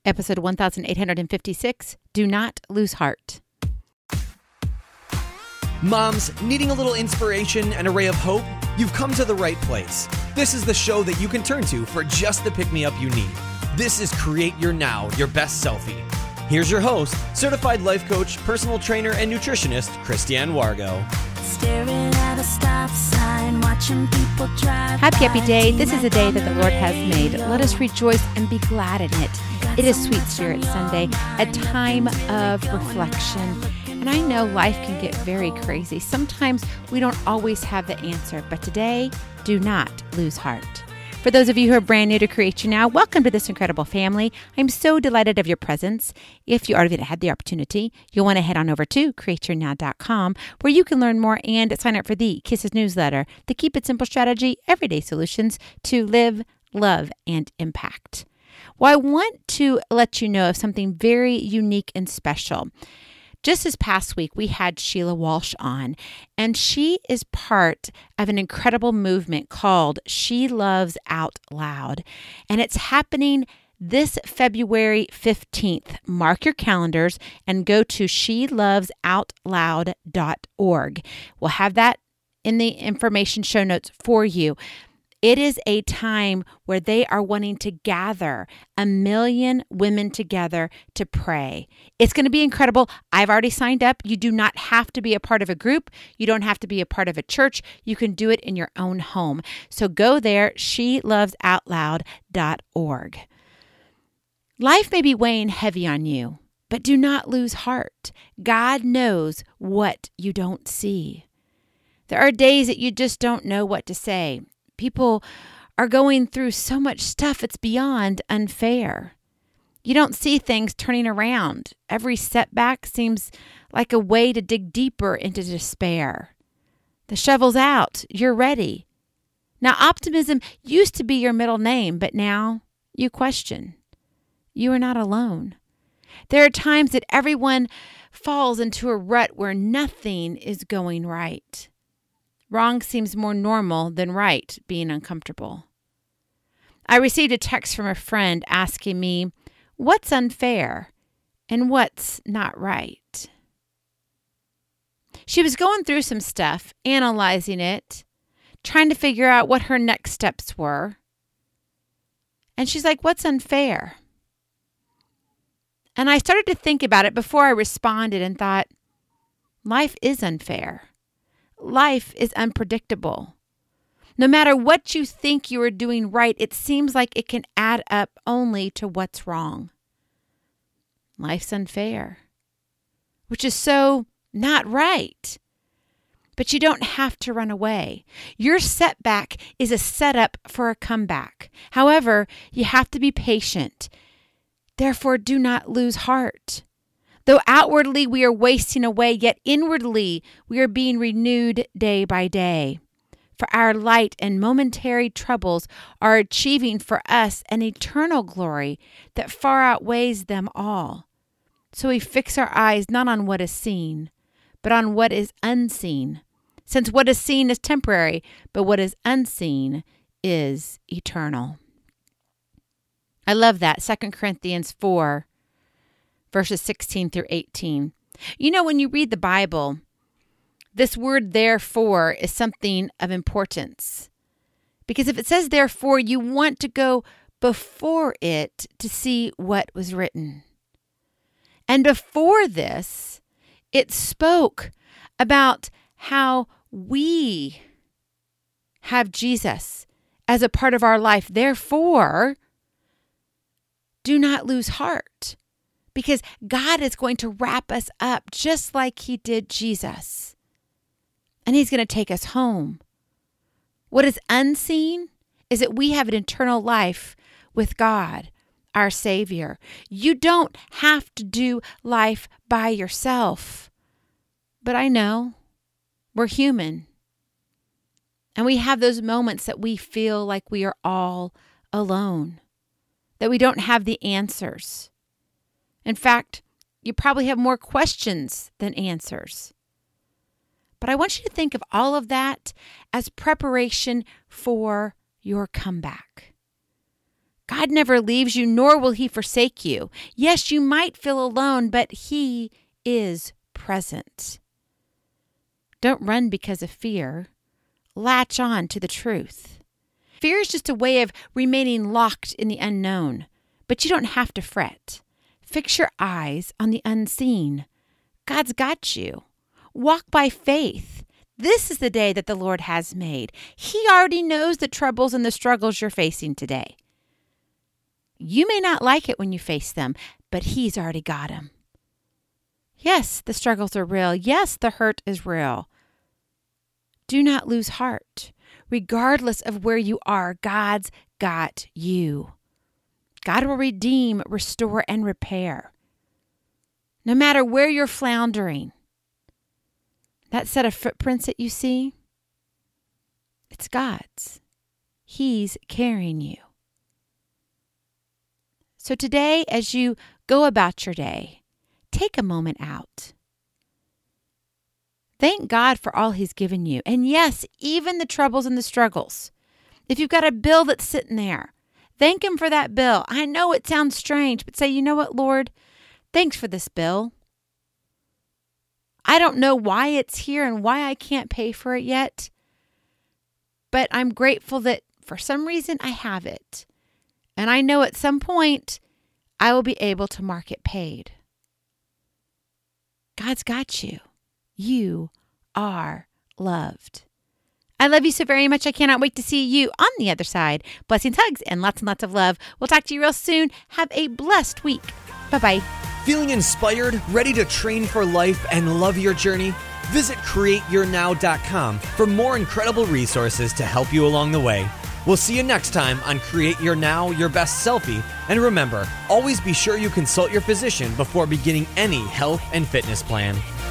Episode 1856, Do Not Lose Heart. Moms, needing a little inspiration and a ray of hope? You've come to the right place. This is the show that you can turn to for just the pick-me-up you need. This is Create Your Now, Your Best Selfie. Here's your host, certified life coach, personal trainer, and nutritionist, Christiane Wargo. Staring at a stop sign, watching people drive. Happy day. This is a day that the Lord has made. Let us rejoice and be glad in it. It is Sweet Spirit Sunday, a time of reflection. And I know life can get very crazy. Sometimes we don't always have the answer, but today, do not lose heart. For those of you who are brand new to Create Your Now, welcome to this incredible family. I'm so delighted of your presence. If you already had the opportunity, you'll want to head on over to createyournow.com, where you can learn more and sign up for the Kisses newsletter, the Keep It Simple strategy, everyday solutions to live, love, and impact. Well, I want to let you know of something very unique and special. Just this past week, we had Sheila Walsh on, and she is part of an incredible movement called She Loves Out Loud, and it's happening this February 15th. Mark your calendars and go to shelovesoutloud.org. We'll have that in the information show notes for you. It is a time where they are wanting to gather 1 million women together to pray. It's going to be incredible. I've already signed up. You do not have to be a part of a group. You don't have to be a part of a church. You can do it in your own home. So go there, shelovesoutloud.org. Life may be weighing heavy on you, but do not lose heart. God knows what you don't see. There are days that you just don't know what to say. People are going through so much stuff, it's beyond unfair. You don't see things turning around. Every setback seems like a way to dig deeper into despair. The shovel's out. You're ready. Now, optimism used to be your middle name, but now you question. You are not alone. There are times that everyone falls into a rut where nothing is going right. Wrong seems more normal than right being uncomfortable. I received a text from a friend asking me, what's unfair and what's not right? She was going through some stuff, analyzing it, trying to figure out what her next steps were. And she's like, what's unfair? And I started to think about it before I responded and thought, life is unfair. Life is unpredictable. No matter what you think you are doing right, it seems like it can add up only to what's wrong. Life's unfair, which is so not right. But you don't have to run away. Your setback is a setup for a comeback. However, you have to be patient. Therefore, do not lose heart. Though outwardly we are wasting away, yet inwardly we are being renewed day by day. For our light and momentary troubles are achieving for us an eternal glory that far outweighs them all. So we fix our eyes not on what is seen, but on what is unseen. Since what is seen is temporary, but what is unseen is eternal. I love that. 2 Corinthians 4. Verses 16 through 18. You know, when you read the Bible, this word therefore is something of importance. Because if it says therefore, you want to go before it to see what was written. And before this, it spoke about how we have Jesus as a part of our life. Therefore, do not lose heart. Because God is going to wrap us up just like He did Jesus. And He's going to take us home. What is unseen is that we have an eternal life with God, our Savior. You don't have to do life by yourself. But I know we're human. And we have those moments that we feel like we are all alone, that we don't have the answers. In fact, you probably have more questions than answers. But I want you to think of all of that as preparation for your comeback. God never leaves you, nor will he forsake you. Yes, you might feel alone, but he is present. Don't run because of fear. Latch on to the truth. Fear is just a way of remaining locked in the unknown, but you don't have to fret. Fix your eyes on the unseen. God's got you. Walk by faith. This is the day that the Lord has made. He already knows the troubles and the struggles you're facing today. You may not like it when you face them, but he's already got them. Yes, the struggles are real. Yes, the hurt is real. Do not lose heart. Regardless of where you are, God's got you. God will redeem, restore, and repair. No matter where you're floundering, that set of footprints that you see, it's God's. He's carrying you. So today, as you go about your day, take a moment out. Thank God for all he's given you. And yes, even the troubles and the struggles. If you've got a bill that's sitting there, thank him for that bill. I know it sounds strange, but say, you know what, Lord? Thanks for this bill. I don't know why it's here and why I can't pay for it yet, but I'm grateful that for some reason I have it. And I know at some point I will be able to mark it paid. God's got you. You are loved. I love you so very much. I cannot wait to see you on the other side. Blessings, hugs, and lots of love. We'll talk to you real soon. Have a blessed week. Bye-bye. Feeling inspired, ready to train for life and love your journey? Visit CreateYourNow.com for more incredible resources to help you along the way. We'll see you next time on Create Your Now, Your Best Selfie. And remember, always be sure you consult your physician before beginning any health and fitness plan.